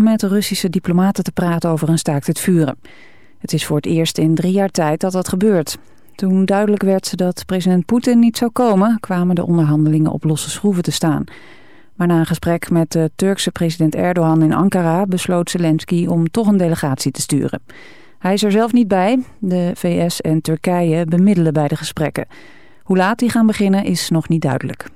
met Russische diplomaten te praten over een staakt het vuren. Het is voor het eerst in 3 jaar tijd dat dat gebeurt. Toen duidelijk werd dat president Poetin niet zou komen, kwamen de onderhandelingen op losse schroeven te staan. Maar na een gesprek met de Turkse president Erdogan in Ankara besloot Zelensky om toch een delegatie te sturen. Hij is er zelf niet bij. De VS en Turkije bemiddelen bij de gesprekken. Hoe laat die gaan beginnen is nog niet duidelijk.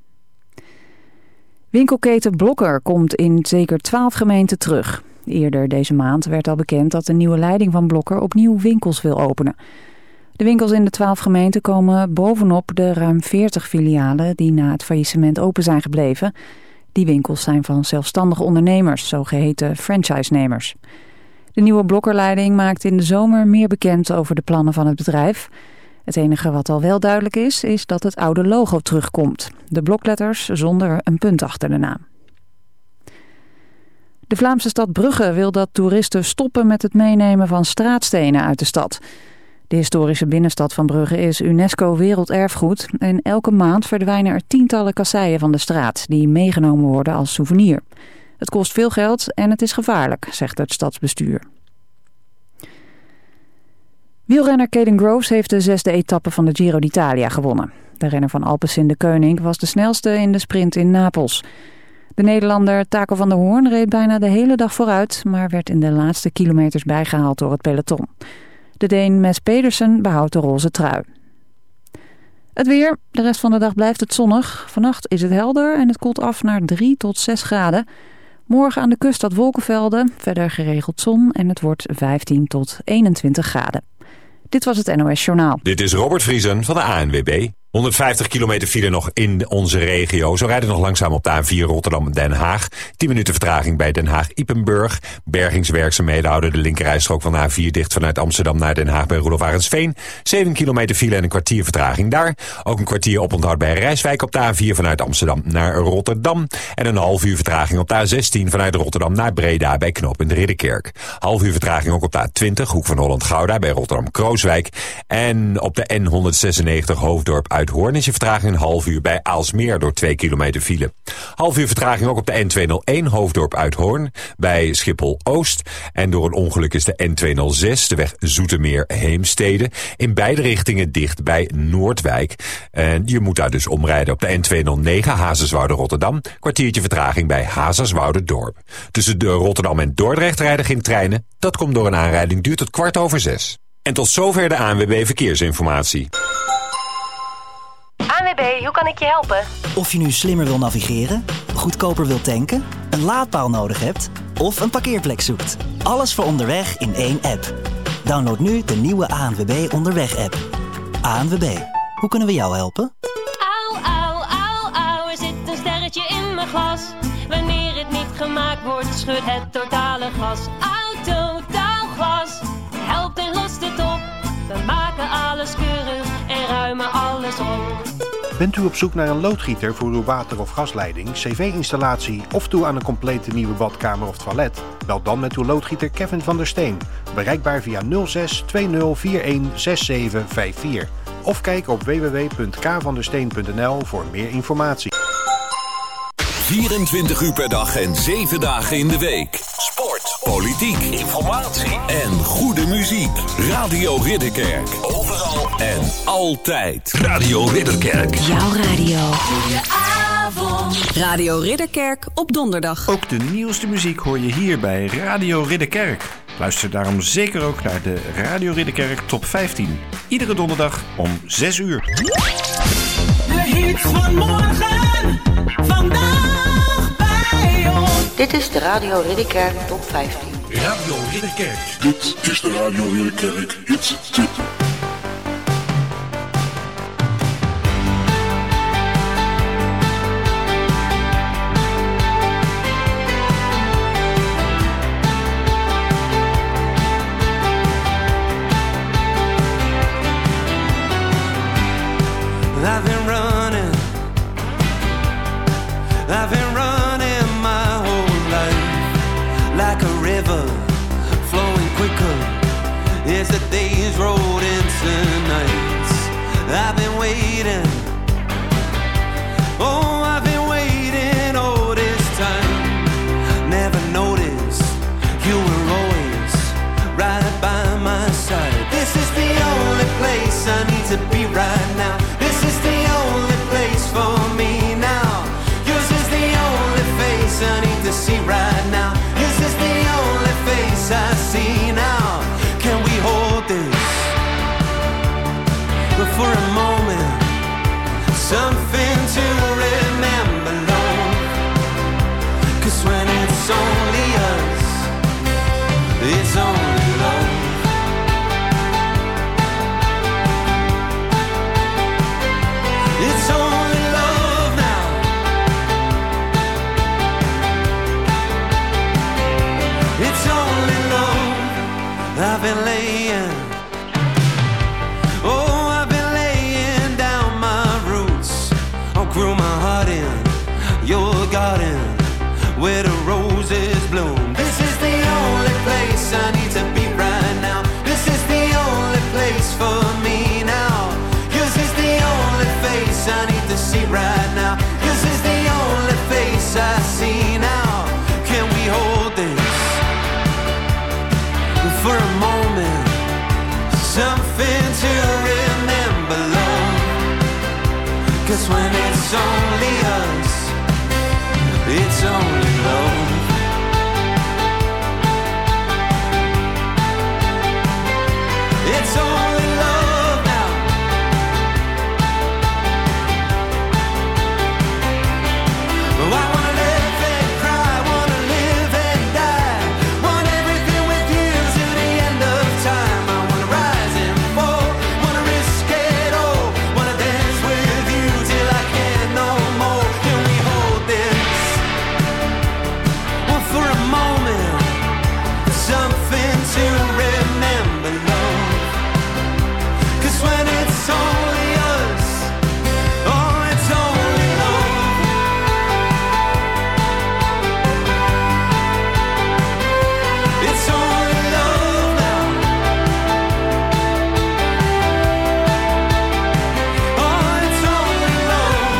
Winkelketen Blokker komt in zeker 12 gemeenten terug. Eerder deze maand werd al bekend dat de nieuwe leiding van Blokker opnieuw winkels wil openen. De winkels in de 12 gemeenten komen bovenop de ruim 40 filialen die na het faillissement open zijn gebleven. Die winkels zijn van zelfstandige ondernemers, zogeheten franchise-nemers. De nieuwe Blokkerleiding maakt in de zomer meer bekend over de plannen van het bedrijf. Het enige wat al wel duidelijk is dat het oude logo terugkomt. De blokletters zonder een punt achter de naam. De Vlaamse stad Brugge wil dat toeristen stoppen met het meenemen van straatstenen uit de stad. De historische binnenstad van Brugge is UNESCO Werelderfgoed en elke maand verdwijnen er tientallen kasseien van de straat die meegenomen worden als souvenir. Het kost veel geld en het is gevaarlijk, zegt het stadsbestuur. Wielrenner Caden Groves heeft de 6e etappe van de Giro d'Italia gewonnen. De renner van Alpecin de Koning was de snelste in de sprint in Napels. De Nederlander Taco van der Hoorn reed bijna de hele dag vooruit, maar werd in de laatste kilometers bijgehaald door het peloton. De Deen Mads Pedersen behoudt de roze trui. Het weer. De rest van de dag blijft het zonnig. Vannacht is het helder en het koelt af naar 3 tot 6 graden. Morgen aan de kust wat wolkenvelden, verder geregeld zon en het wordt 15 tot 21 graden. Dit was het NOS Journaal. Dit is Robert Vriesen van de ANWB. 150 kilometer file nog in onze regio. Zo rijden nog langzaam op de A4 Rotterdam-Den Haag. 10 minuten vertraging bij Den Haag-Ipenburg. Bergingswerkzaamheden houden de linkerrijstrook van de A4 dicht vanuit Amsterdam naar Den Haag bij Roelof Arendsveen. 7 kilometer file en een kwartier vertraging daar. Ook een kwartier oponthoud bij Rijswijk op de A4 vanuit Amsterdam naar Rotterdam. En een half uur vertraging op de A16 vanuit Rotterdam naar Breda bij knooppunt Ridderkerk. Half uur vertraging ook op de A20 Hoek van Holland-Gouda bij Rotterdam-Krooswijk. En op de N196 Hoofddorp uit Hoorn is je vertraging een half uur bij Aalsmeer door 2 kilometer file. Half uur vertraging ook op de N201 Hoofddorp uit Hoorn bij Schiphol-Oost. En door een ongeluk is de N206, de weg Zoetermeer-Heemstede, in beide richtingen dicht bij Noordwijk. En je moet daar dus omrijden op de N209 Hazerswoude-Rotterdam. Kwartiertje vertraging bij Hazerswoude-Dorp. Tussen de Rotterdam en Dordrecht rijden geen treinen. Dat komt door een aanrijding, duurt tot 5:15. En tot zover de ANWB Verkeersinformatie. ANWB, hoe kan ik je helpen? Of je nu slimmer wil navigeren, goedkoper wil tanken, een laadpaal nodig hebt of een parkeerplek zoekt. Alles voor onderweg in één app. Download nu de nieuwe ANWB Onderweg-app. ANWB, hoe kunnen we jou helpen? Au, au, au, au, er zit een sterretje in mijn glas. Wanneer het niet gemaakt wordt, schudt het totale glas. Autotaalglas, helpt en lost het op. We maken alles keurig en ruimen alles op. Bent u op zoek naar een loodgieter voor uw water- of gasleiding, cv-installatie of toe aan een complete nieuwe badkamer of toilet? Bel dan met uw loodgieter Kevin van der Steen. Bereikbaar via 06 2041 6754. Of kijk op www.kvandersteen.nl voor meer informatie. 24 uur per dag en 7 dagen in de week. Sport, politiek, informatie en goede muziek. Radio Ridderkerk. Overal en altijd. Radio Ridderkerk. Jouw radio. Goedenavond. Radio Ridderkerk op donderdag. Ook de nieuwste muziek hoor je hier bij Radio Ridderkerk. Luister daarom zeker ook naar de Radio Ridderkerk Top 15. Iedere donderdag om 6 uur. De hits van morgen, vandaag bij ons. Dit is de Radio Ridderkerk Top 15. Radio Ridderkerk. Dit is de Radio Ridderkerk Hits Tip. I've been running my whole life like a river flowing quicker as the days rolled into nights. I've been waiting, oh, I've been waiting all this time. Never noticed It's only love. I've been laying, oh, I've been laying down my roots. I'll grow my heart in your garden where the roses bloom. This is the only place I need to be right now. This is the only place for me now. Yours is the only face I need to see right now. Yours is the only face I see now. Can we hold this for a moment? Something to remember, love. 'Cause when it's only us, it's only love. It's only love now. Oh, I wanna live and cry, wanna live and die, want everything with you to the end of time. I wanna rise and fall, wanna risk it all, wanna dance with you till I can't no more. Can we hold this for a moment? Something to remember, love. 'Cause when it's only us, oh, it's only love. It's only love now. Oh, it's only love.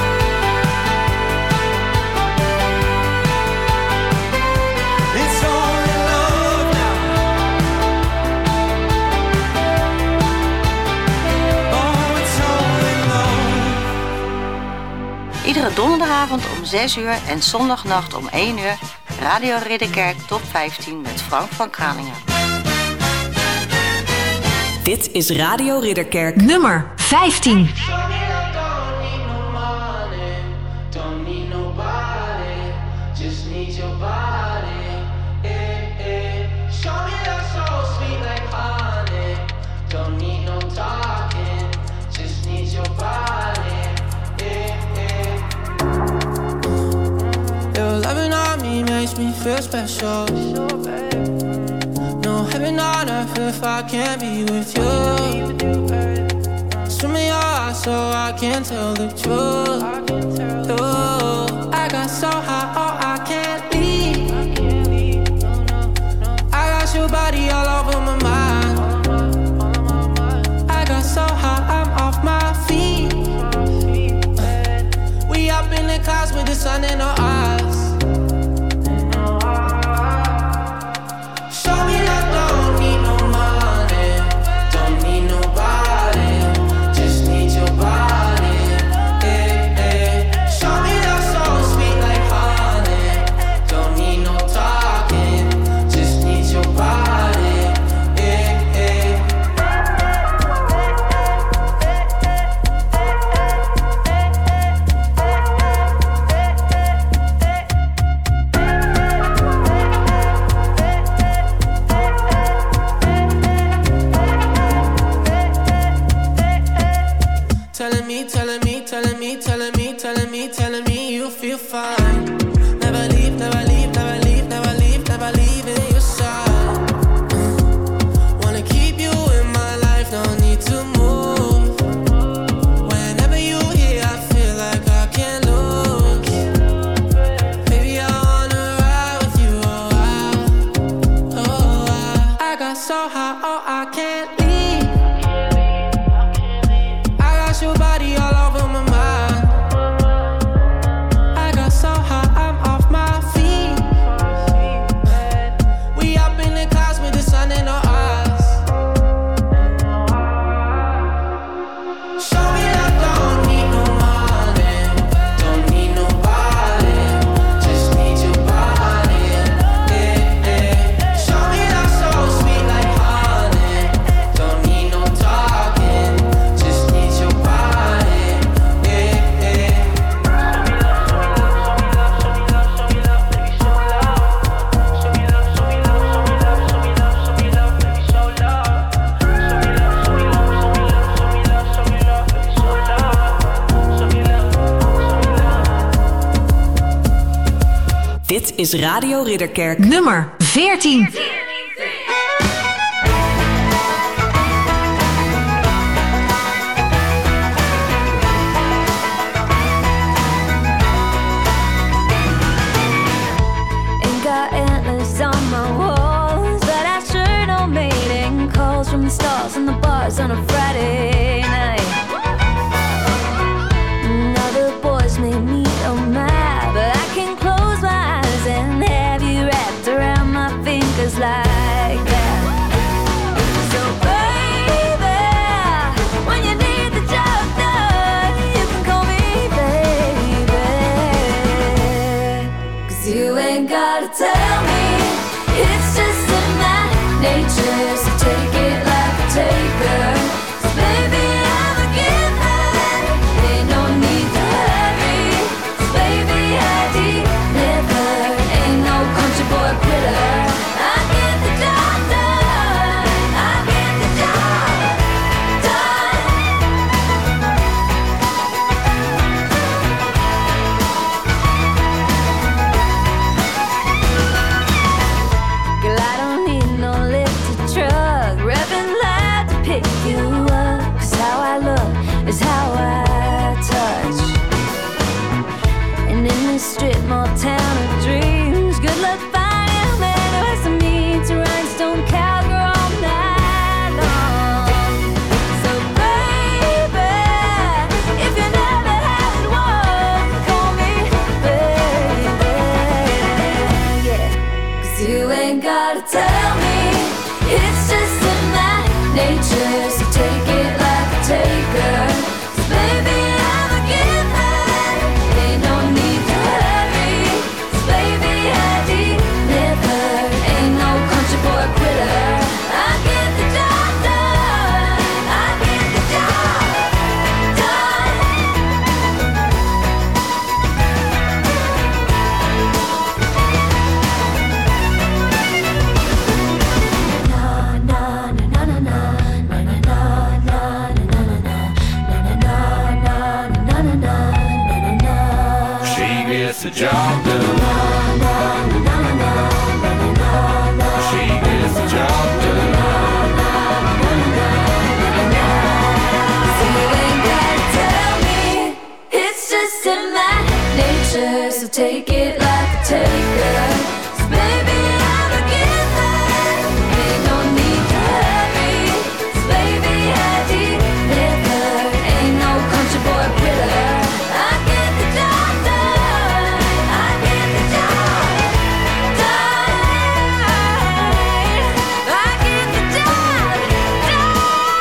It's only love now. Oh, it's only love. Iedere donderdagavond om 6 uur en zondagnacht om 1 uur... Radio Ridderkerk Top 15 met Frank van Kraningen. Dit is Radio Ridderkerk. Nummer 15. Don't need nobody, just need your body. Show me that so sweet like honey. Don't need no talking, just need your body. Your loving on me makes me feel special. No heaven on earth if I can't be with you. Swim me your eyes so I can tell the truth. I got so high, oh, I can't leave. I got your body all over my mind. I got so high, I'm off my feet. We up in the clouds with the sun in our eyes. Show me that don't need no money, don't need nobody, just need your body. Show me that so sweet like honey. Don't need no talking, just need your body. Telling me, telling me, telling me, telling me, telling me, telling me you feel fine. Never leave, never leave, never leave, never leave, never leave in your side. Wanna keep you in my life, don't need to move. Whenever you here, I feel like I can't lose. Baby, I wanna ride with you, I got so high, oh, I can't leave. I got your body all over my mind. I got so high, I'm off my feet. We up in the clouds with the sun in our eyes. Show me that don't need no money, don't need nobody, just need your body. Show me that so sweet like honey. Don't need no talking, just need your body. Dit is Radio Ridderkerk. Nummer 15. 14. On the bars on a Friday night. Other boys may meet on my, but I can close my eyes and have you wrapped around my fingers like that. So baby, when you need the job done, you can call me baby. 'Cause you ain't gotta tell me, it's just in my nature, so take it like a taker. 'Cause baby, I'm a giver, ain't no need to hurry. 'Cause baby, I deliver, ain't no country boy quitter. I get the job done, I get the job done. Girl, I don't need no lifted truck, revving loud to pick you up. 'Cause how I look is how I touch. And in this strip mall town of dreams, good luck finding a man who has to meet to rhinestone cowgirl all night long. So baby, if you never had one, call me baby, yeah. 'Cause you ain't gotta tell me, it's just in my nature, so take it like a taker. 'Cause baby, I'm a giver, ain't no need to hurry. 'Cause baby, I deliver, ain't no country boy quitter. I get the job done, I get the job done. She gets the job done. She gets the job done. So you ain't gotta tell me, it's just in my nature, so take it like a taker. 'Cause baby, I'm a giver, ain't no need to hurry. 'Cause baby, I deliver, ain't no country boy quitter. I get the job done, I get the job done, I get the job done,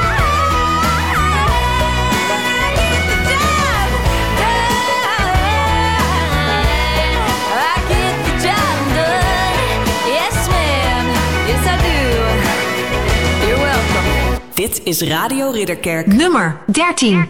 I get the job done, I get the job done. Yes ma'am, yes I do. You're welcome. Dit is Radio Ridderkerk. Nummer 13.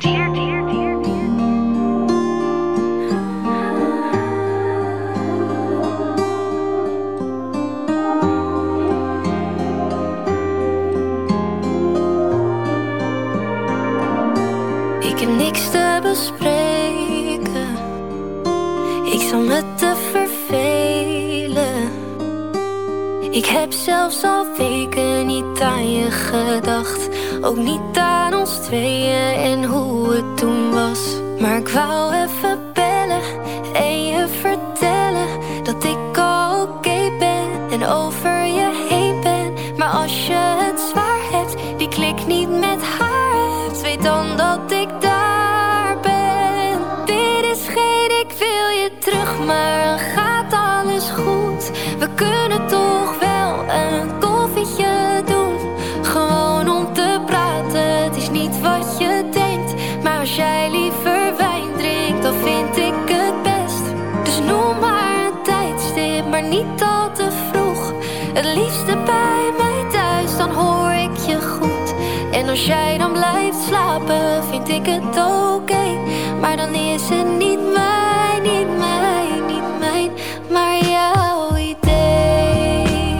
Ik heb niks te bespreken, ik zal me te vervelen. Ik heb zelfs al weken niet aan je gedacht, ook niet aan ons tweeën en hoe het toen was. Maar ik wou even bellen en je vertellen dat ik al oké ben en over je heen ben. Maar als je het zwaar hebt, die klik niet met haar hebt, weet dan dat ik daar ben. Dit is geen ik wil je terug, maar gaat alles goed? We kunnen toch wel een koffietje doen, gewoon om te praten. Het is niet wat je denkt, maar als jij liever wijn drinkt, dan vind ik het best. Dus noem maar een tijdstip, maar niet al te vroeg. Het liefste bij mij thuis, dan hoor ik je goed. En als jij dan blijft slapen, vind ik het oké. Maar dan is het niet mijn, niet mijn, niet mijn, maar jouw idee.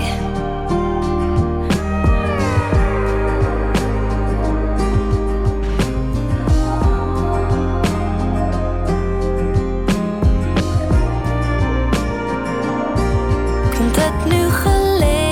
Komt het nu geleden?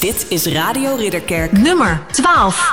Dit is Radio Ridderkerk. Nummer 12.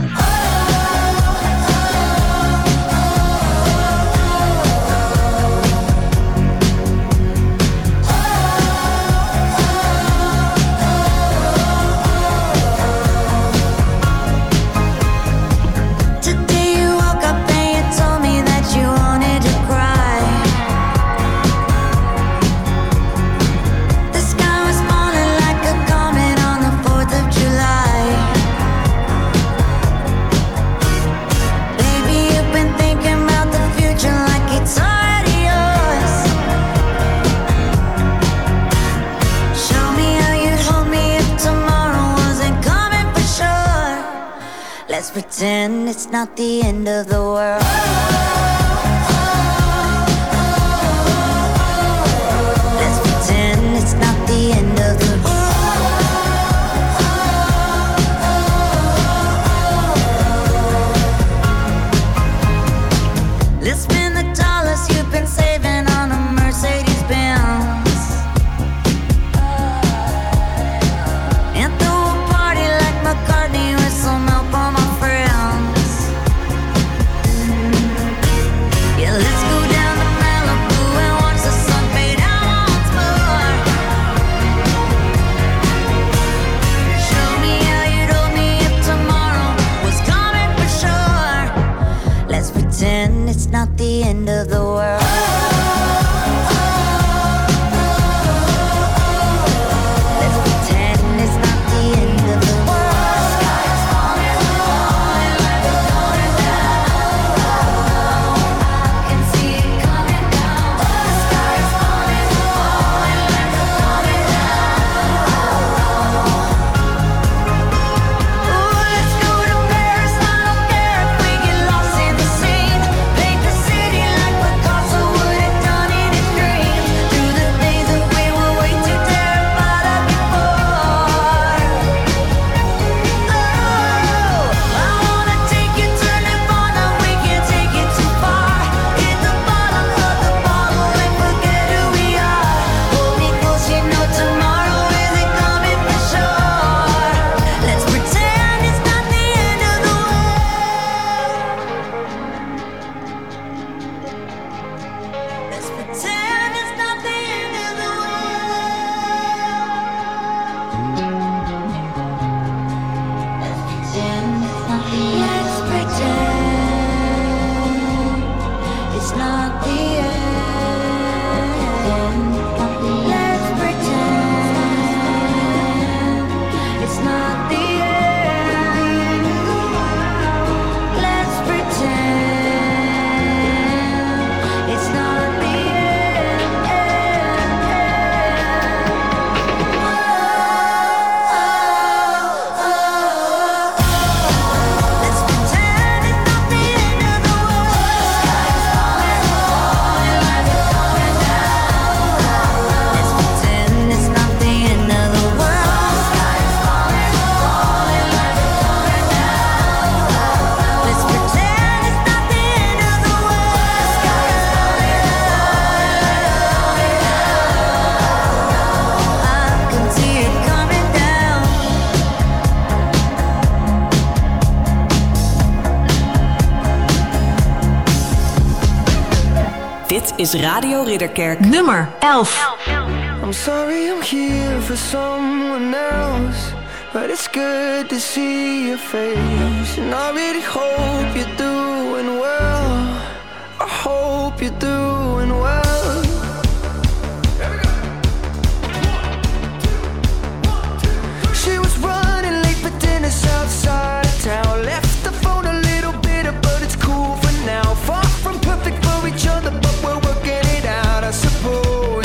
Let's pretend it's not the end of the world. Let's pretend it's not the end of the world. Let's spend the dollars you've been saving on a Mercedes-Benz and throw a party like McCartney with some help on my friends. Yeah, let's go down to Malibu and watch the sun fade out once more. Show me how you told me if tomorrow was coming for sure. Let's pretend it's not the end of the world. Dit is Radio Ridderkerk. Nummer 11. I'm sorry I'm here for someone else, but it's good to see your face. And I really hope you're doing well. I hope you're doing well. She was running late for dinner outside of town. Left the phone a little bitter, but it's cool for now. Far from perfect for each other, but we're working it out, I suppose.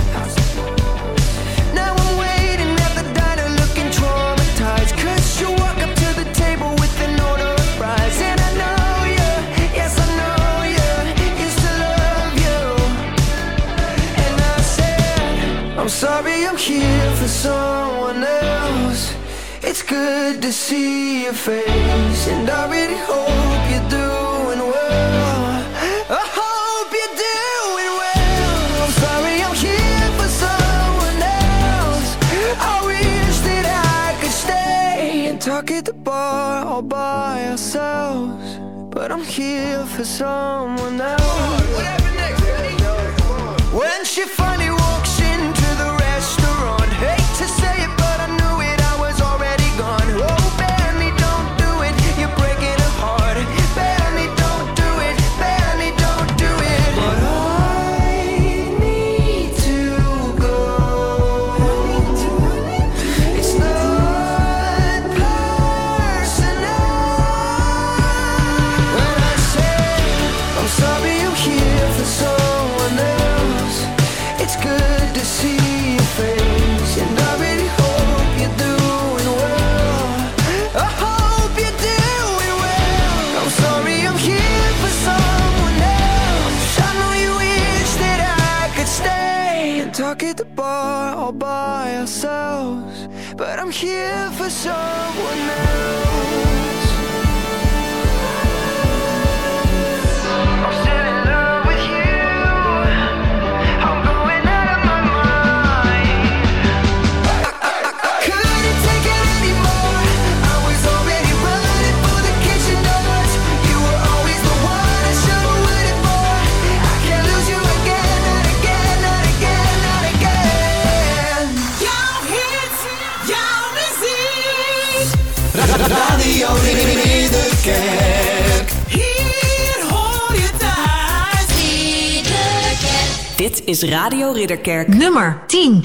Now I'm waiting at the diner looking traumatized, 'cause you walk up to the table with an order of fries. And I know you, yes I know you, used to love you. And I said, I'm sorry I'm here for someone else. It's good to see your face, and I really hope you're doing well. I hope you're doing well. I'm sorry I'm here for someone else. I wish that I could talk at the bar all by ourselves, but I'm here for someone else. When she finally walks into the restaurant, hate to say it, but I knew it, I was already gone. Oh, Benny, don't do it, you're breaking her heart. Benny, don't do it, Benny, don't do it. But I need to go. It's not personal. When I say I'm sorry, I'm here for someone else. It's good to see your face, and I really hope you're doing well. I hope you're doing well. I'm sorry, I'm here for someone else. I know you wish that I could stay and talk at the bar all by ourselves, but I'm here for someone else. I'm still in love with you. I'm going out of my mind. I couldn't take it anymore. I was already running for the kitchen doors. You were always the one I should have waited for. I can't lose you again, not again, not again, not again. Jouw hits, jouw muziek. Radio Ridderkerk. Hier hoor je thuis. Dit is Radio Ridderkerk nummer 10.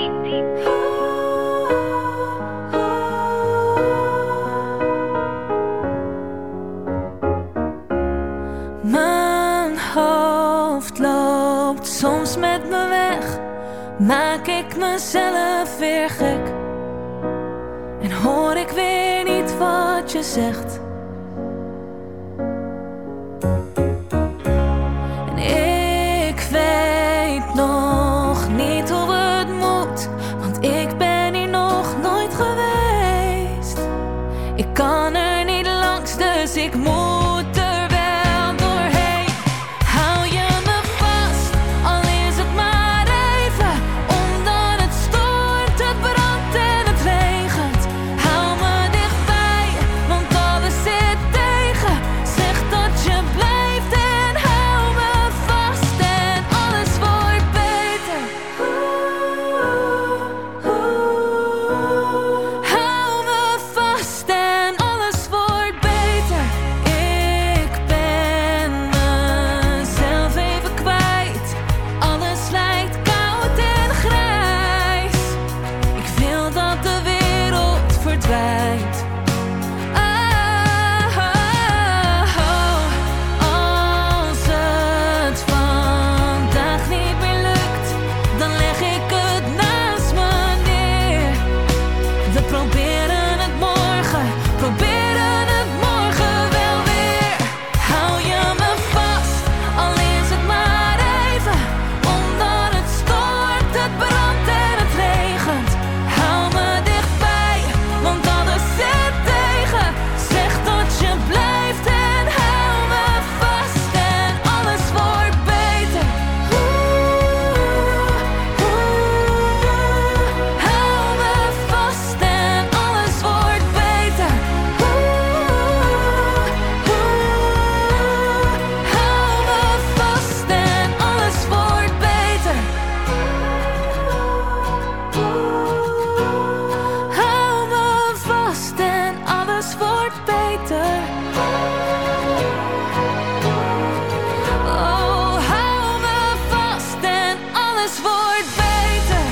Mijn hoofd loopt soms met me weg. Maak ik mezelf weer gek. En hoor ik weer niet wat je zegt. En ik weet nog niet hoe het moet, want ik ben hier nog nooit geweest. Ik kan er niet langs, dus ik moet er wel doorheen. Hou je me vast, al is het maar even, omdat het stormt, het brandt en het regent. Hou me dichtbij, want alles zit tegen. Zeg dat je blijft en hou me vast en alles wordt beter. Hou me vast en alles wordt beter. Ik ben mezelf even kwijt. Alles lijkt koud en grijs. Ik wil dat de wereld verdwijnt. Als het vandaag niet meer lukt, dan leg ik het naast me neer. We proberen het morgen wel weer. Hou je me vast, al is het maar even, omdat het stormt, het brandt en het regent. Hou me dichtbij, want alles zit tegen. Zeg dat je blijft en hou me vast en alles wordt beter. Hou me vast en alles wordt beter. Hou me vast en alles wordt beter. Hou me vast en alles wordt beter. Oh, hou me vast en alles wordt beter.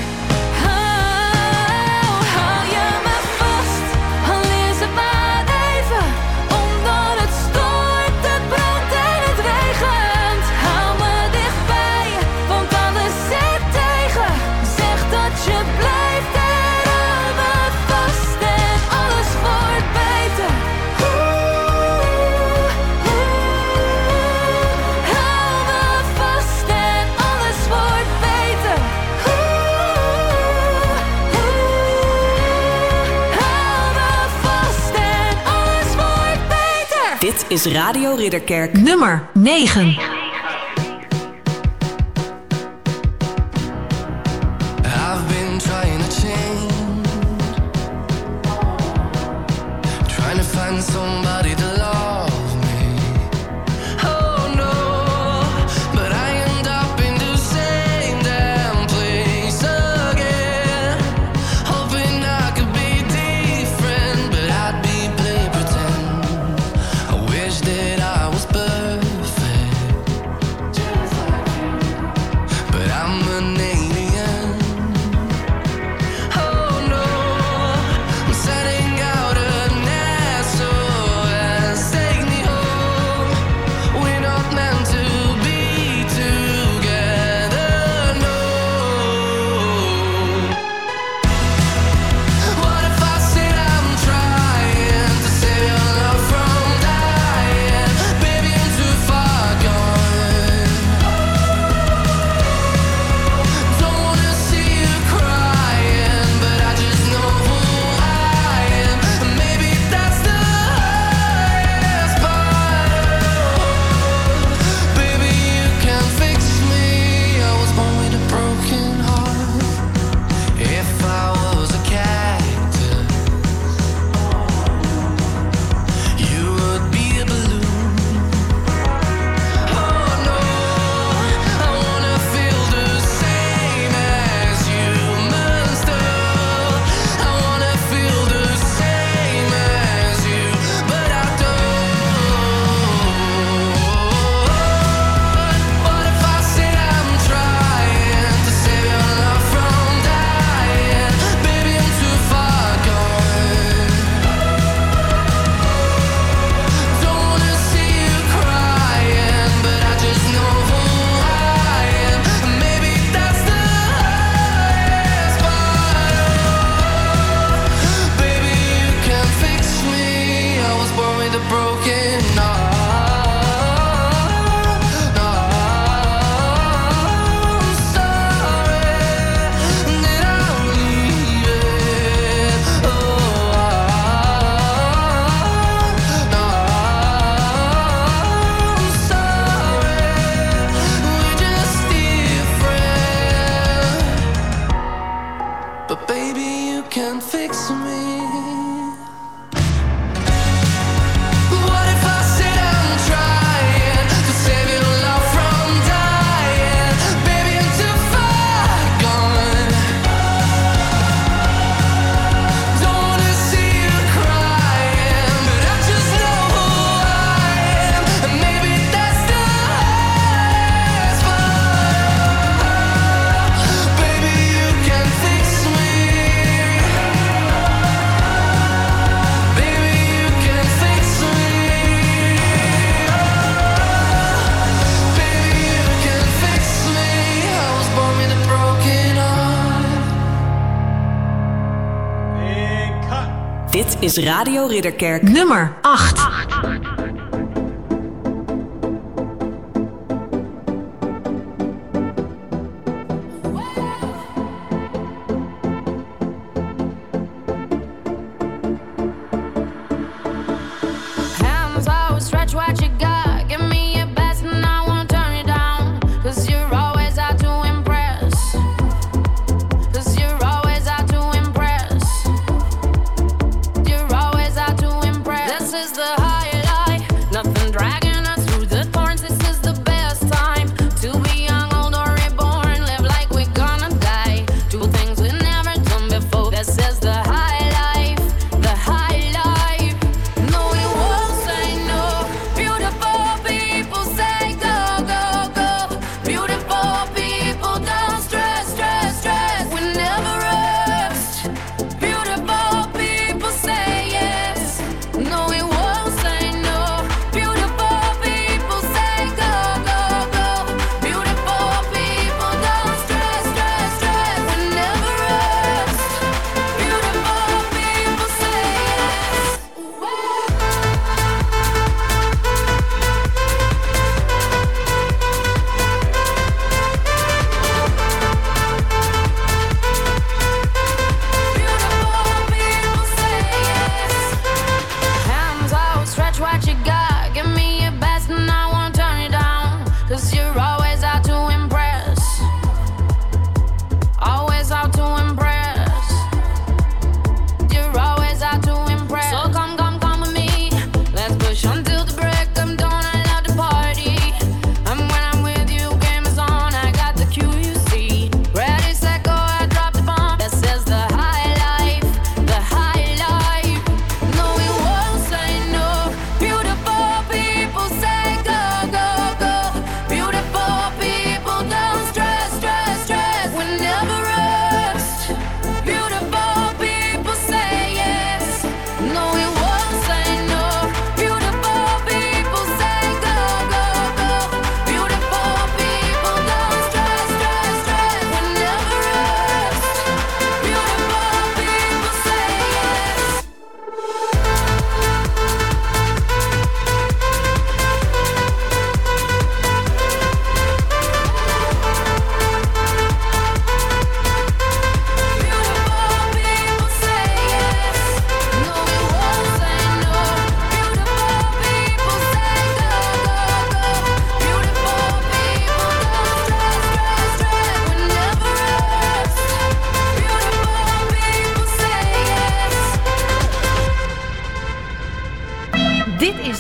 Hou je me vast, al is het maar even, omdat het stormt, het brandt en het regent. Hou me dichtbij, want alles zit tegen. Zeg dat je blijft en hou me vast en alles wordt beter. Hou me vast en alles wordt beter. Hou me vast en alles wordt beter. Dit is Radio Ridderkerk nummer 9. I've been trying to change. find somebody to love me. Oh no, but I end up in the same damn place again. Hoping I could be different, but I'd be play pretend. I wish that I was perfect, but I'm an alien. Oh no, I'm setting out an SOS. Take me home. We're not meant to be together, no. What if I said I'm trying to save your love from dying? Baby, I'm too far gone. Don't wanna see you crying, but I just know who I am. And maybe that's the hardest part. Baby, you can fix me. I was born with a broken heart. If I was a cactus, you would be a balloon. Oh no, I wanna feel the same as you must have. I wanna feel the same as you, but I don't. What if I said I'm trying to save your love from dying? Baby, I'm too far gone. Don't wanna see you crying, but I just know who I am. And maybe that's the hardest part. Baby, you can fix me. I was born with a broken heart. I'm sorry that I'm leaving. I'm sorry, we're just different. But baby, you can fix me. What if I said I'm trying to save your love from dying? Baby, I'm too far gone. Don't wanna see you crying, but I just know who I am. And maybe that's the hardest part. Baby, you can fix me. Baby, you can fix me. Baby, you can fix me. I was born with a broken heart. Dit is Radio Ridderkerk. Nummer 8. Hands always stretch what you got. Give me your best and I won't turn you down. 'Cause you're always out to impress. 'Cause you're always out to impress. You're always out to impress. This is the highlight.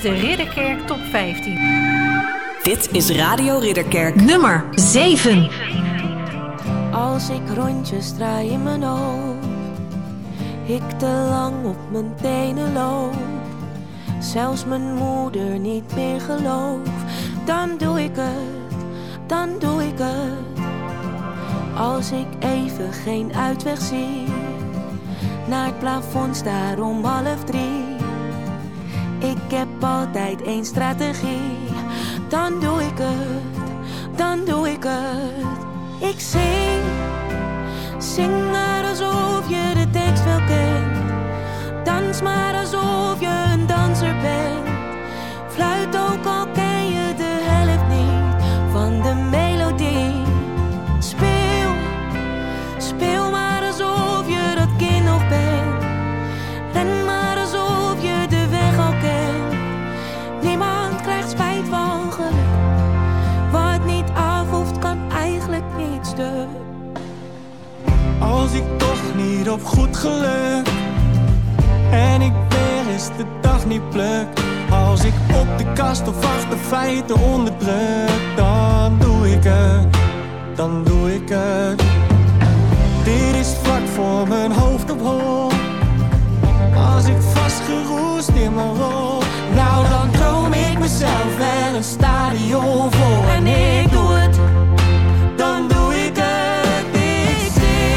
de Ridderkerk Top 15. Dit is Radio Ridderkerk nummer 7. Als ik rondjes draai in mijn hoofd, ik te lang op mijn tenen loop, zelfs mijn moeder niet meer gelooft, dan doe ik het, dan doe ik het. Als ik even geen uitweg zie, naar het plafond staar om 2:30. Ik heb altijd één strategie, dan doe ik het, dan doe ik het. Ik zing maar alsof je de tekst wel kent. Dans maar alsof je een danser bent. Fluit ook al ken je de helft niet van de melodie. Speel maar alsof je dat kind nog bent. Ren maar alsof je de weg al kent. Niemand krijgt spijt van geluk. Wat niet af hoeft kan eigenlijk niet stuk. Als ik toch niet op goed geluk en ik weer eens de dag niet pluk, als ik op de kast of achter feiten onderdruk, dan doe ik het, dan doe ik het. Dit is vlak voor mijn hoofd op hol. Als ik vastgeroest in mijn rol, nou dan droom ik mezelf wel een stadion vol. En ik doe het, dan doe ik het. Ik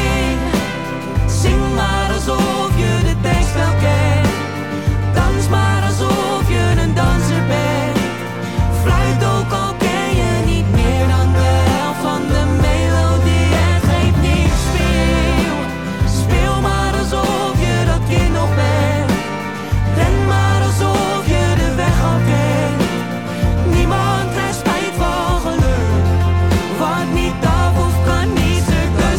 zing maar alsof je de tekst wel kent. Dans maar alsof je een danser bent. Fluit ook al ken je niet meer dan de helft van de melodie. Het geeft niet, speel maar alsof je dat kind nog bent. Ren maar alsof je de weg al kent. Niemand krijgt spijt van geluk. Wat niet af of kan niet stukken.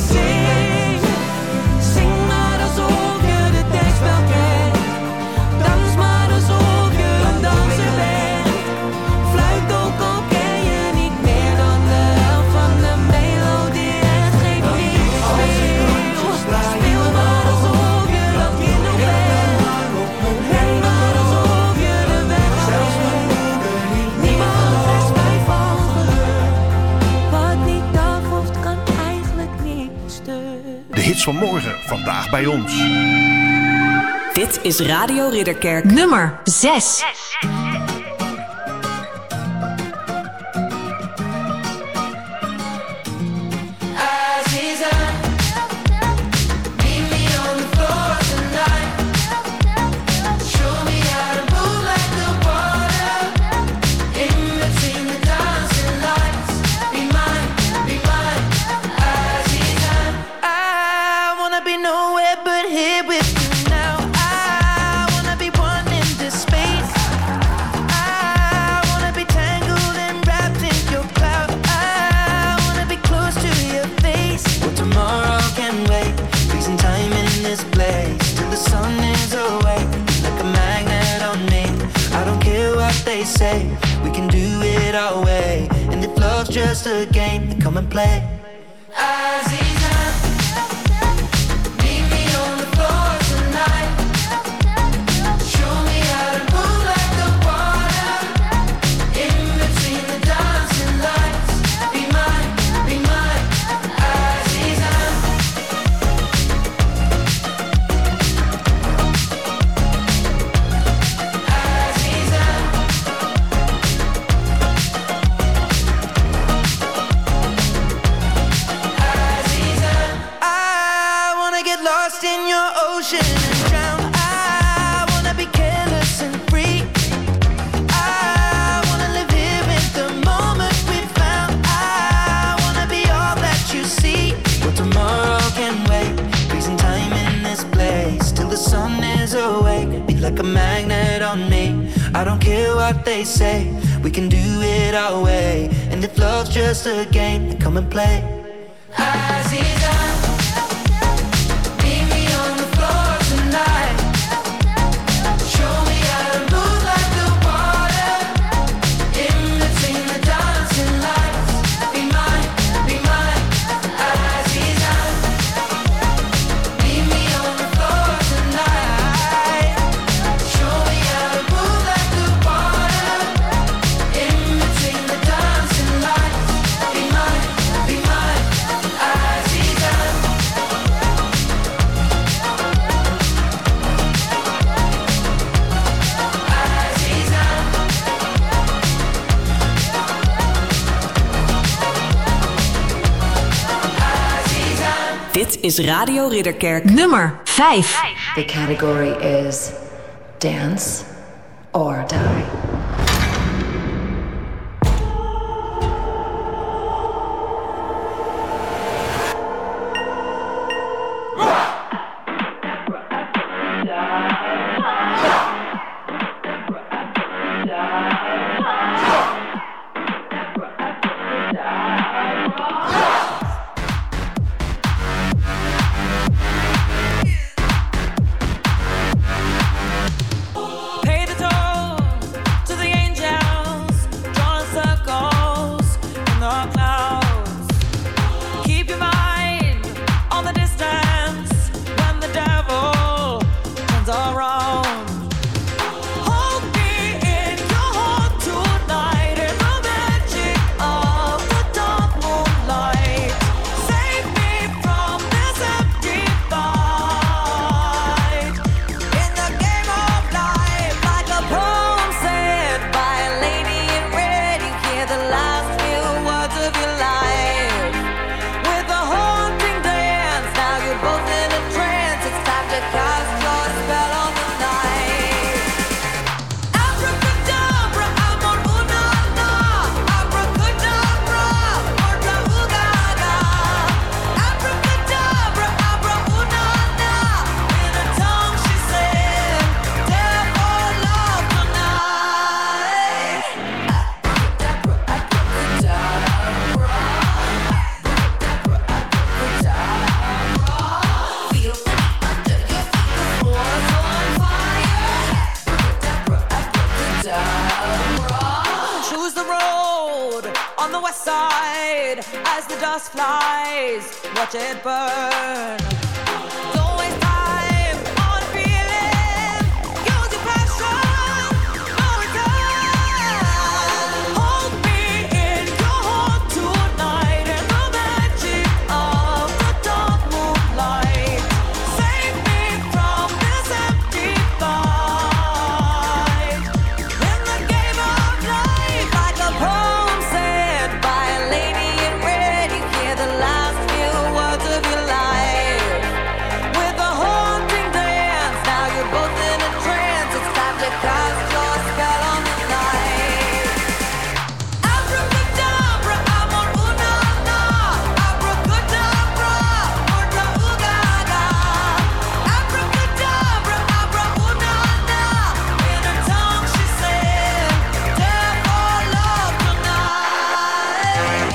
Zing maar alsof je de tekst wel kent. Dans maar alsof je een danser bent. Fluit ook al ken je niet meer dan de helft van de melodie. Het geeft niet, speel maar alsof je dat kind nog bent. Ren maar alsof je de weg al kent. Niemand krijgt spijt van geluk. Wat niet af hoeft kan eigenlijk niet stuk. De hits van morgen, vandaag bij ons. Dit is Radio Ridderkerk nummer 6. Aziza, meet me on the floor tonight. Show me how to move like the water. In between the dancing lights. Be mine, Aziza. I wanna be nowhere but here with you now. I wanna be one in this space. I wanna be tangled and wrapped in your cloud. I wanna be close to your face. Well, tomorrow can wait. Freezing time in this place till the sun is awake. Like a magnet on me. I don't care what they say. We can do it our way. And if love's just a game, then come and play. Aziza, meet me on the floor tonight. Show me how to move like the water. In between the dancing lights. Be mine, Aziza. Aziza. Aziza. I wanna get lost in your ocean and drown. I wanna be careless and free. I wanna live here in the moment we found. I wanna be all that you see. Well, tomorrow can wait. Freezing time in this place till the sun is awake. Be like a magnet on me. I don't care what they say. We can do it our way. And if love's just a game, then come and play. Aziza, meet me on the floor tonight. Show me how to move like the water. In between the dancing lights. Be mine, Aziza. Meet me on the floor tonight. Show me how to move like the water. is Radio Ridderkerk. Nummer 5. The category is Dance or Die. Watch it burn. Don't waste time on feeling. Use your passion. No return. Hold me in your heart tonight in the magic of the dark moonlight. Save me from this empty fight. In the game of life, like a poem said by a lady in red, you hear the last words of your life. With a haunting dance, now you're both in a trance. It's time to cast your spell on the night. Abracadabra, amor una-na. Abracadabra, orta ugaga. Abracadabra, abra una-na. In her tongue she said, death or love tonight.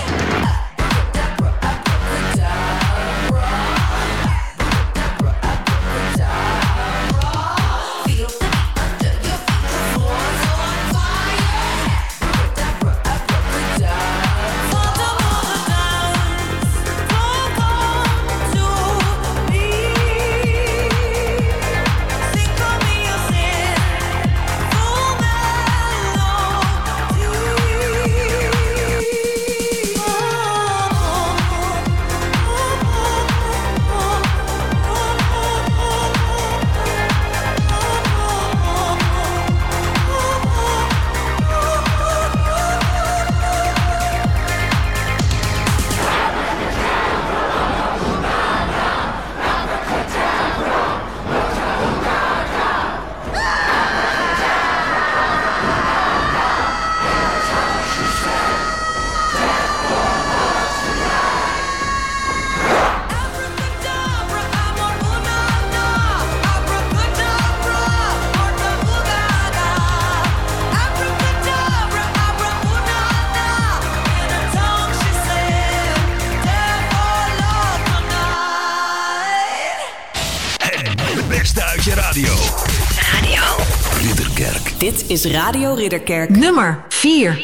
Ridderkerk. Dit is Radio Ridderkerk. Nummer 4.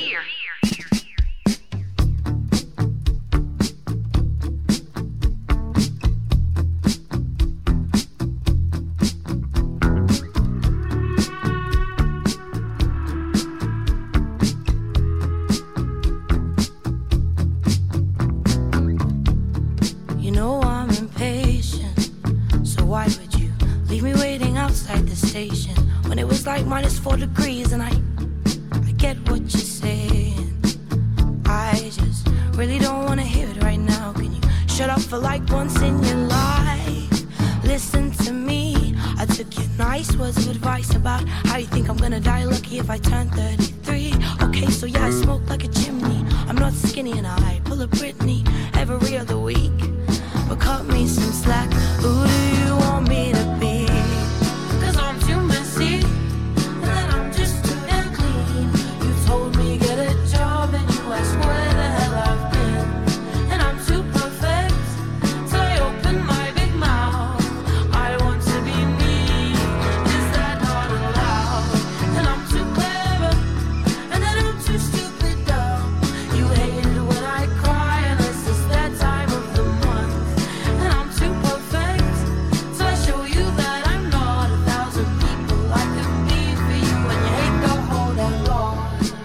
You know I'm impatient, so why would you leave me waiting outside the station when it was like -4 degrees? And I get what you're saying. I just really don't want to hear it right now. Can you Shut up for like once in your life. Listen to me. I took your nice words of advice about how you think I'm gonna die lucky if I turn 33. Okay, so yeah, I smoke like a chimney. I'm not skinny and I pull a Britney every other week. But cut me some slack. Who do you want me to be? 'Cause I'm too messy, and then I'm just too damn clean. You told me get a job and you asked where the hell I've been. And I'm too perfect, so I open my big mouth. I want to be me, is that not allowed? And I'm too clever, and then I'm too stupid dumb. You hate it when I cry unless it's that time of the month. And I'm too perfect, so I show you that I'm not 1,000 people I could be for you. And you hate the whole damn lot.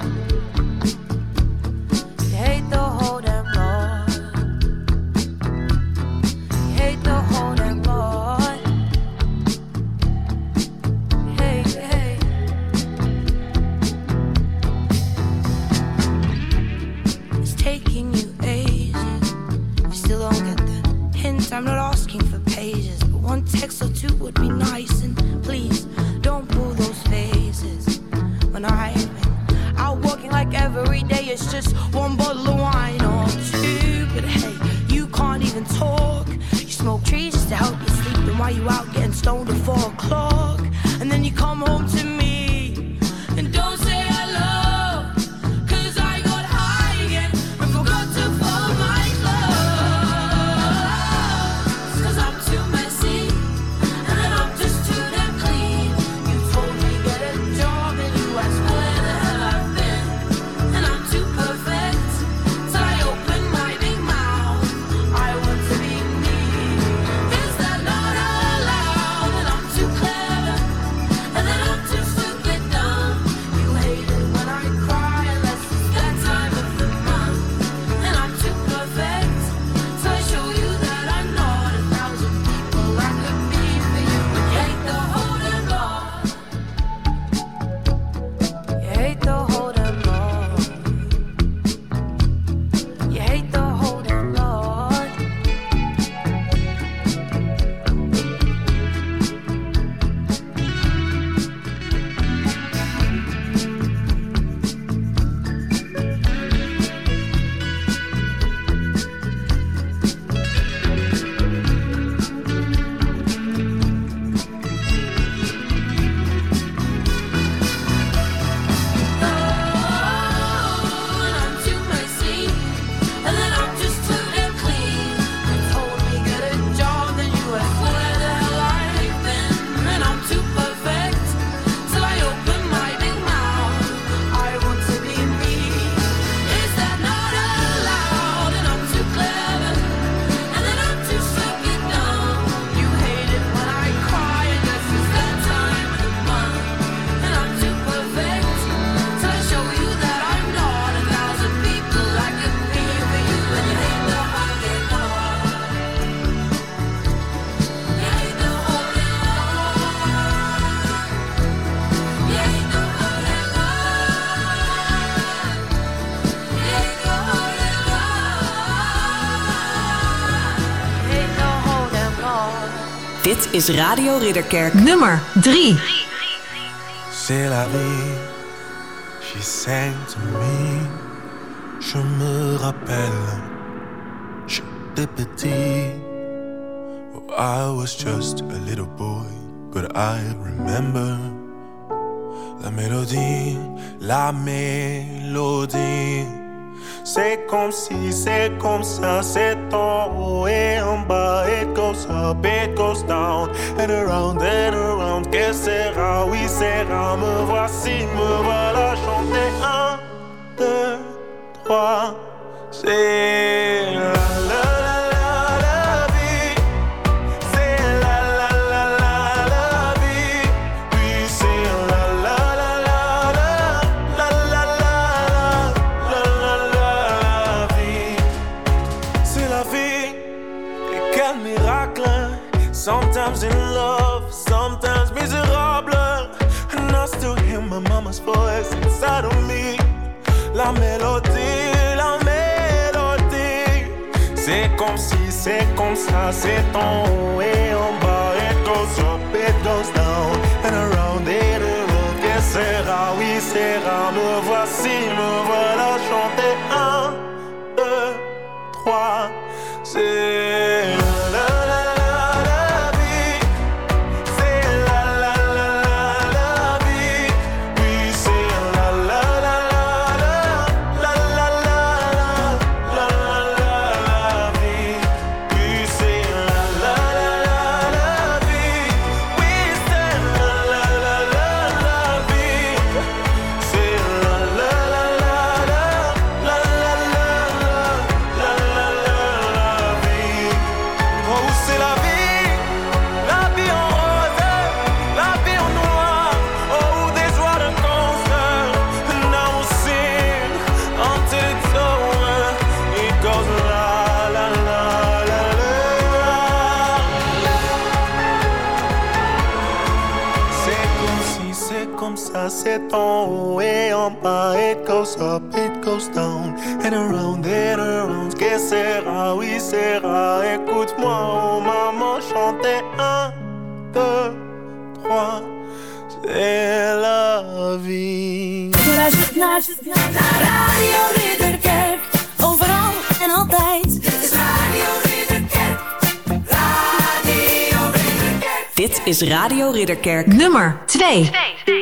You hate the whole damn lot. You hate the whole damn lot. Hey, hey. It's taking you ages. You still don't get the hint. I'm not asking for pages, but one text or two would be nice. And please don't pull those faces when I've been out walking like every day. It's just one bottle of wine or two. But hey, you can't even talk. You smoke trees just to help you sleep. And while you out getting stoned at 4 o'clock, and then you come home to me and don't say hello. 'Cause I got high again and forgot to fold my clothes. 'Cause I'm too messy, and then I'm just too damn clean. You told me get a job and you asked where the hell I've been. And I'm too perfect, so I open my big mouth. I want to be me, is that not allowed? And I'm too clever, and then I'm too stupid dumb. You hate it when I cry unless it's that time of the month. And I'm too perfect, so I show you that I'm not 1,000 people I could be for you. You hate the whole damn lot. You hate the whole damn lot. You hate the whole damn lot. And I'm too messy, and then I'm just too damn clean. You told me get a job, then you asked where the hell I've been. And I'm too perfect, so I open my big mouth. I want to be me, is that not allowed? And I'm too clever, and then I'm too stupid dumb. You hate it when I cry unless it's that time of the month. And I'm too perfect, so I show you that I'm not 1,000 people I could be for you. And you hate the whole damn lot. You hate the whole damn lot. You hate the whole damn lot. You hate the whole damn lot. You hate the whole damn lot. Dit is Radio Ridderkerk. Nummer 3. C'est la vie, she sang to me. Je me rappelle, j'étais petit. Oh, I was just a little boy, but I remember la mélodie, la mélodie. C'est comme si, c'est comme ça, c'est en haut et en bas. It goes up, it goes down, and around, que sera, oui sera. Me voici, me voilà chanter 1, 2, 3. C'est la la la la la vie. C'est la la la la la vie. Oui, c'est la la la la la la la la la la la vie. C'est la vie. Et quel miracle. Sometimes in love, sometimes miserable. And I still hear my mama's voice inside of me. La mélodie, la mélodie. C'est comme si, c'est comme ça, c'est en haut et en bas. It goes up, it goes down, and around it around. Que sera, oui sera, me voici, me voilà chanter. 1, 2, 3, c'est la la la la vie. C'est la la la la la vie. Oui, c'est la la la la la la la la la la vie. Oui, c'est la la la la la vie. Oui, c'est la la la la la vie. C'est la la la la la la la la la vie. Oh, c'est la vie en rose, la vie en noir. Oh, des joies de concert. Now we'll sing until it's over. It goes la la la la la. C'est comme si, c'est comme ça, c'est en haut et en bas. It goes up, it goes down, and around and around. Que sera, oui sera. Écoute-moi, oh maman, chanter. 1, 2, 3. C'est la vie. Je luistert naar Radio Ridderkerk. Overal en altijd. Dit is Radio Ridderkerk. Radio Ridderkerk. Dit is Radio Ridderkerk. Nummer 2.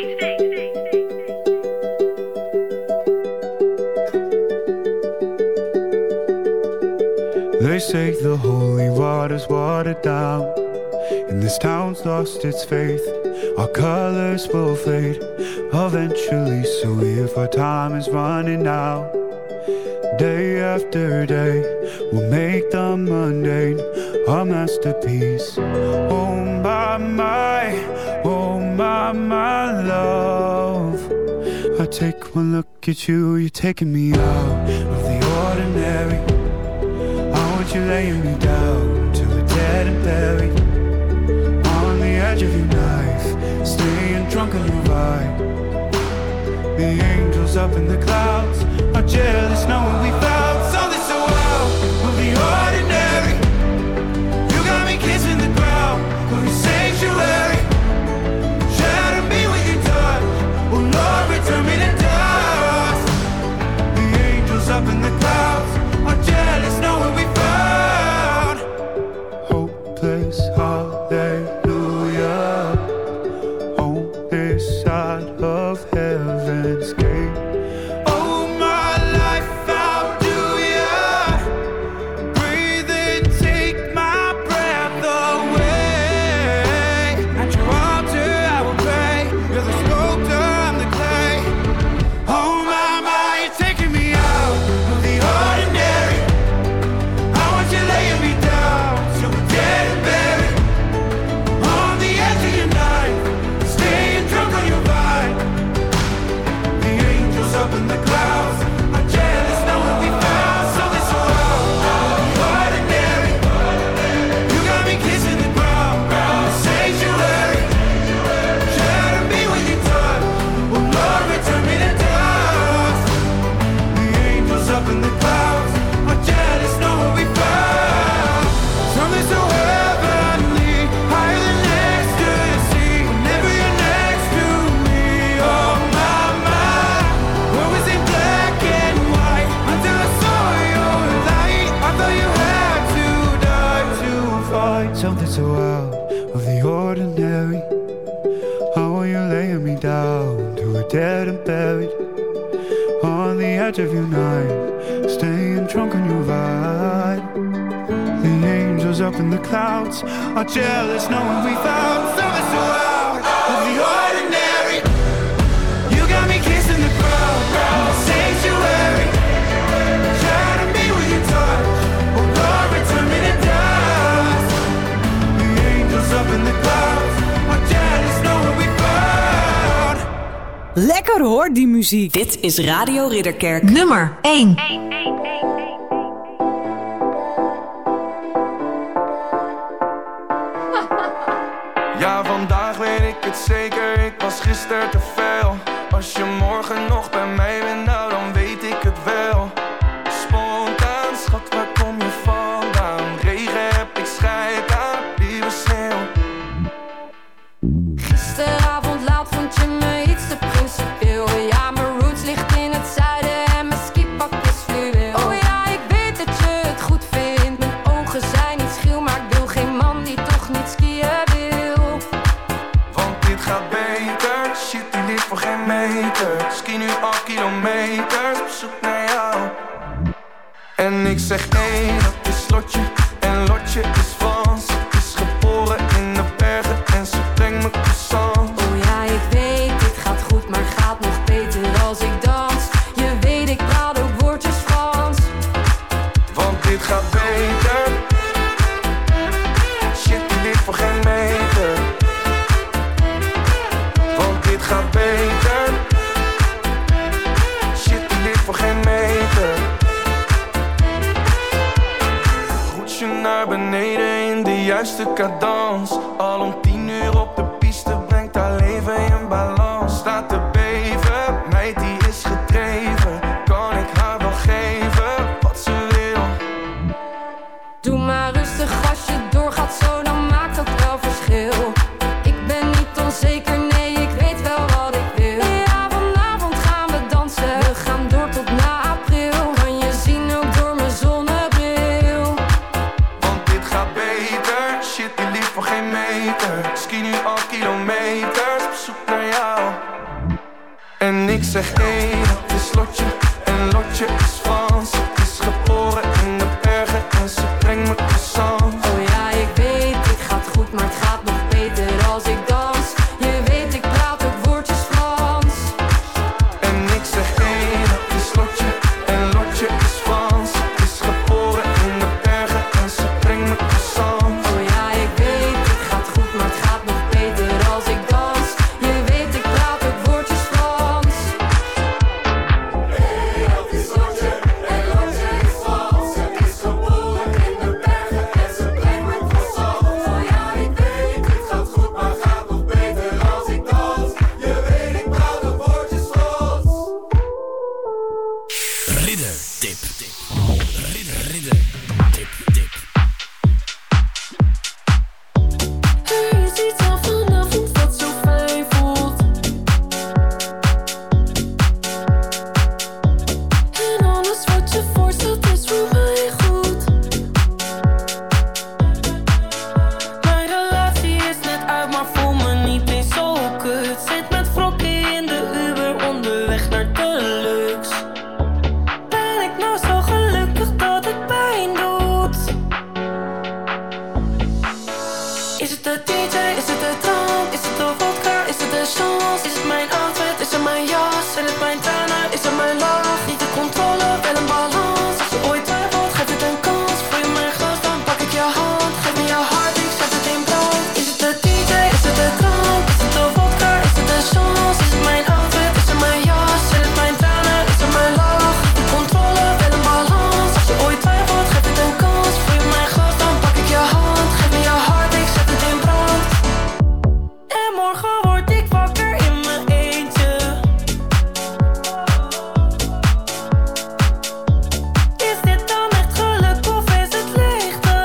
They say the holy water's watered down, and this town's lost its faith. Our colors will fade eventually, so if our time is running out, day after day, we'll make the mundane our masterpiece. Oh my love, I take one look at you, you're taking me out of the ordinary. You laying me down till we're dead and buried on the edge of your knife, staying drunk on your vibe. The angels up in the clouds are jealous knowing we found something so out of the ordinary. You got me kissing the ground of your sanctuary. Shatter me with your touch, oh Lord, return me to dust. The angels up in the clouds are jealous knowing we found hopeless hallelujah on this side of heaven's gate. Oh my life, how do ya breathe and take my breath away? At your altar I will pray. You're the sculptor, I'm the clay. Oh my, you're taking me out of the ordinary. I want you laying me down till we're dead and buried on the edge of your knife, staying drunk on your vine. The angels up in the clouds are jealous knowing we found something so out of the ordinary. You got me kissing the ground, sanctuary. Shatter me with your touch, oh Lord, return me to dust. The angels up in the clouds are jealous knowing we found something so heavenly, higher than ecstasy. Whenever you're next to me, oh my, what was in black and white until I saw your light. I thought you had to die to find something so out of the ordinary. How are you laying me down till we're dead and buried on the edge of your knife, staying drunk on your vibe. The angels up in the clouds are jealous knowing we found something so out of the ordinary. You got me kissing the ground, sanctuary. Shatter me with your touch, oh Lord, return me to dust. The angels up in the clouds are jealous knowing we found. Lekker hoor, die muziek. Dit is Radio Ridderkerk. Nummer 1. Ja, vandaag weet ik het zeker, ik was gisteren te veel. Als je morgen nog bij mij bent, nou dan weet ik het wel. Spontaan, schat, waar kom je vandaan? Regen beter. Ski nu al kilometers op zoek naar jou. En ik zeg nee, dat is Lotje. En Lotje is Frans. Is geboren in de bergen en ze brengt me croissant. Oh ja, ik weet, dit gaat goed, maar gaat nog beter als ik dans. Je weet, ik praat ook woordjes Frans. Want dit gaat beter. Shit, die ligt voor geen meter. Want dit gaat beter. Shit, die ligt voor geen meter. Roets je naar beneden in de juiste cadans. Al om 10 uur op de piste brengt haar leven in balans. Staat te beven, meid die is gedreven. Kan ik haar wel geven wat ze wil? Doe maar rustig als je doorgaat zo, dan maakt dat wel verschil. Ik ben niet onzeker, nee, ik weet wel wat ik wil. Ja, vanavond gaan we dansen, we gaan door tot na april. Kan je zien ook door mijn zonnebril. Want dit gaat beter, shit die lief voor geen meter. Ski nu al kilometers op zoek naar jou. En ik zeg nee, dat is Lotje. En Lotje is Frans. Is geboren in de bergen en ze brengt me croissant. Oh ja, ik weet, dit gaat goed, maar het gaat nog beter als ik dans. Je weet, ik praat ook woordjes Frans. En ik zeg nee, dat is Lotje. En Lotje is Frans. Is geboren in de bergen en ze brengt me croissant. Oh ja, ik weet, dit gaat goed, maar het gaat nog beter als ik dans. Je weet, ik praat ook woordjes Frans. Hey, dat is Lotje. En Lotje is Frans. Is geboren in de bergen en ze brengt me croissant. Oh ja, ik weet, dit gaat goed, maar het gaat nog beter als ik dans. Je weet, ik praat ook woordjes Frans. Riddertip. Ridder. Tip. Er is iets aan vanavond wat zo fijn voelt. En alles wat je voorstelt is voor mij goed. Mijn relatie is net uit, maar voel me niet eens zo kut. Zit met wrokkie in de Uber onderweg naar Deluxe. Ben ik nou zo gelukkig dat het pijn doet? Is het de DJ, is het de drank, is het de vodka, is het de chance? Is het mijn outfit, is het mijn jas? Zijn het mijn tranen, is het mijn lach? Niet de controle, wel een balans. Als je ooit twijfelt, geef het een kans. Vul je mijn glas, dan pak ik je hand. Geef me je hart, ik zet het in brand. Is het de DJ, is het de drank, is het de vodka, is het de chance? Is het mijn outfit, is het mijn jas? Zijn het mijn tranen, is het mijn lach? Niet de controle, wel een balans. Als je ooit twijfelt, geef het een kans. Vul je mijn glas, dan pak ik je hand. Geef me je hart, ik zet het in brand. En morgen word ik wakker in mijn eentje. Is dit dan echt geluk of is het liefde?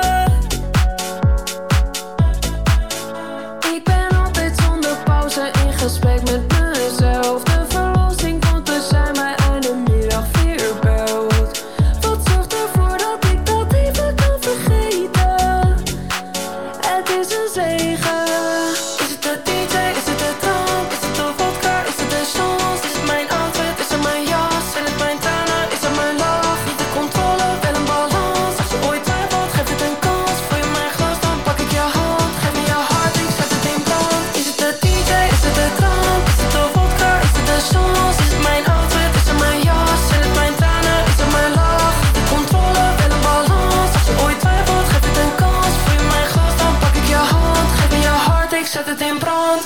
Ik ben altijd zonder pauze in gesprek met mezelf. De verlossing komt dus zijn mij einde middag weer belt. Wat zorgt ervoor dat ik dat even kan vergeten? Het is een zegen. Is het de DJ, is het de drank, is het de vodka, is het de chance? Is het mijn outfit, is het mijn jas? Zijn het mijn tranen, is het mijn lach? Niet de controle, wel een balans. Als je ooit twijfelt, geef het een kans. Vul je mijn glas, dan pak ik je hand. Geef me je hart, ik zet het in brand. Is het de DJ, is het de drank, is het de vodka, is het de chance? Is het mijn outfit, is het mijn jas? Zijn het mijn tranen, is het mijn lach? Niet de controle, wel een balans. Als je ooit twijfelt, geef het een kans. Vul je mijn glas, dan pak ik je hand. Geef me je hart, ik zet het in brand.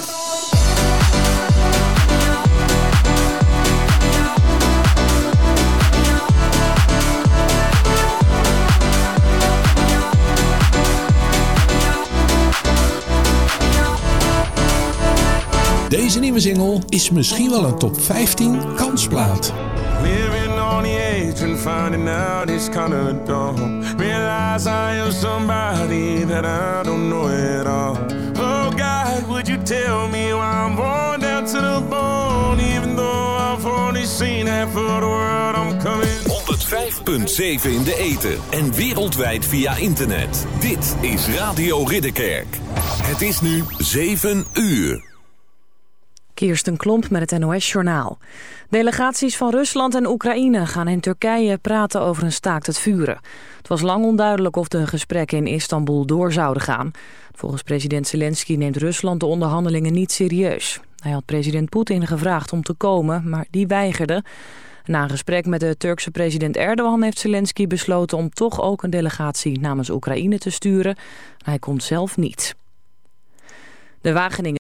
Deze nieuwe single is misschien wel een top 15 kansplaat. Living on the edge and finding out it's kinda dumb. Realize I am somebody that I don't know at all. Oh God, would you tell me why I'm worn down to the bone? Even though I've only seen half of the world, I'm coming. 105.7 in de ether en wereldwijd via internet. Dit is Radio Ridderkerk. Het is nu 7 uur. Kirsten Klomp met het NOS-journaal. Delegaties van Rusland en Oekraïne gaan in Turkije praten over een staakt het vuren. Het was lang onduidelijk of de gesprekken in Istanbul door zouden gaan. Volgens president Zelensky neemt Rusland de onderhandelingen niet serieus. Hij had president Poetin gevraagd om te komen, maar die weigerde. Na een gesprek met de Turkse president Erdogan heeft Zelensky besloten om toch ook een delegatie namens Oekraïne te sturen. Hij komt zelf niet. De Wageningen